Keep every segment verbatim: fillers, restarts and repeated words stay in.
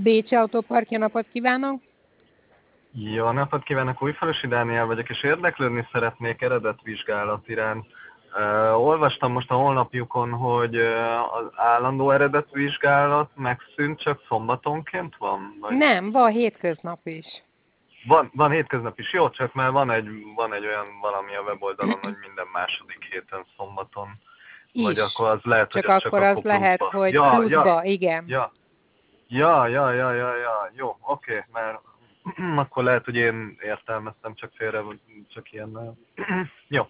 Bécsi Autópark, jó napot kívánok! Jó napot kívánok, Újfalusi Dániel vagyok, és érdeklődni szeretnék eredetvizsgálat iránt. Uh, olvastam most a honlapjukon, hogy uh, az állandó eredetvizsgálat megszűnt, csak szombatonként van? Vagy? Nem, van hétköznap is. Van, van hétköznap is, jó, csak már van egy, van egy olyan valami a weboldalon, hogy minden második héten szombaton. Is. Vagy akkor az lehet, csak hogy az akkor csak az akkor lehet, pluszba. hogy Ja, pluszba, ja, igen. ja, ja, ja, ja, ja, ja, jó, oké, okay, mert akkor lehet, hogy én értelmeztem csak félre, vagy csak ilyen. Jó.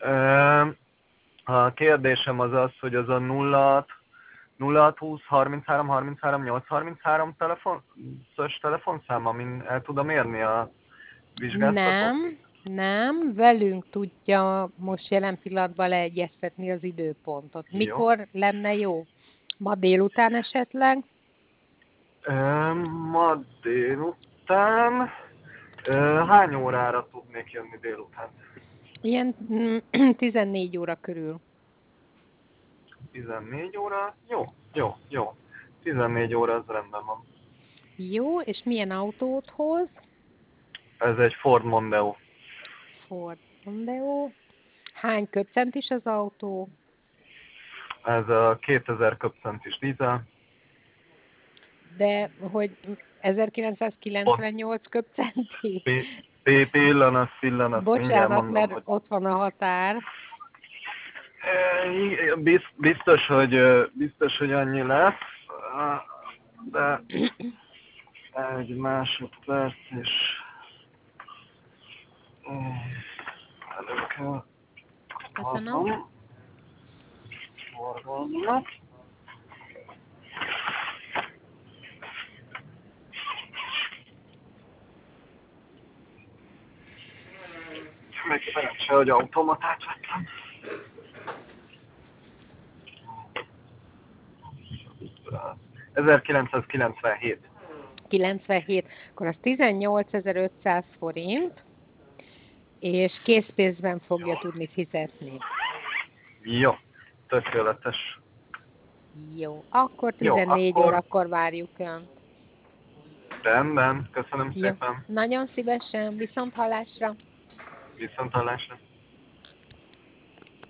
A kérdésem az az, hogy az a nulla hat húsz harminchárom harminchárom nyolc harminchárom telefon, szös telefonszám, amin el tudom érni a vizsgázatot? Nem, nem, velünk tudja most jelen pillanatban leegyeztetni az időpontot. Mikor jó. lenne jó? Ma délután esetleg? Ma délután. Hány órára tudnék jönni délután? Ilyen tizennégy óra körül. tizennégy óra? Jó, jó, jó. tizennégy óra, az rendben van. Jó, és milyen autót hoz? Ez egy Ford Mondeo. Ford Mondeo. Hány köbcentis az autó? Ez a kétezer köbcentis dízel. De hogy ezerkilencszázkilencvennyolc köbcenti? Pillanat, pillanat. Bocsánat, mondom, mert hogy... ott van a határ. Biztos, hogy, biztos, hogy annyi lesz, de egy másodperc is elő kell Köszönöm. forgalomnak. Meg szerencsé, hogy automatát vettem. ezerkilencszázkilencvenhét. kilencvenhét. Akkor az tizennyolcezer-ötszáz forint, és készpénzben fogja tudni fizetni. Jó, tökéletes. Jó, akkor tizennégy Jó, akkor... órakor várjuk Önt. Rendben, köszönöm Jó. szépen. Nagyon szívesen, viszont hallásra. Viszont hallásra.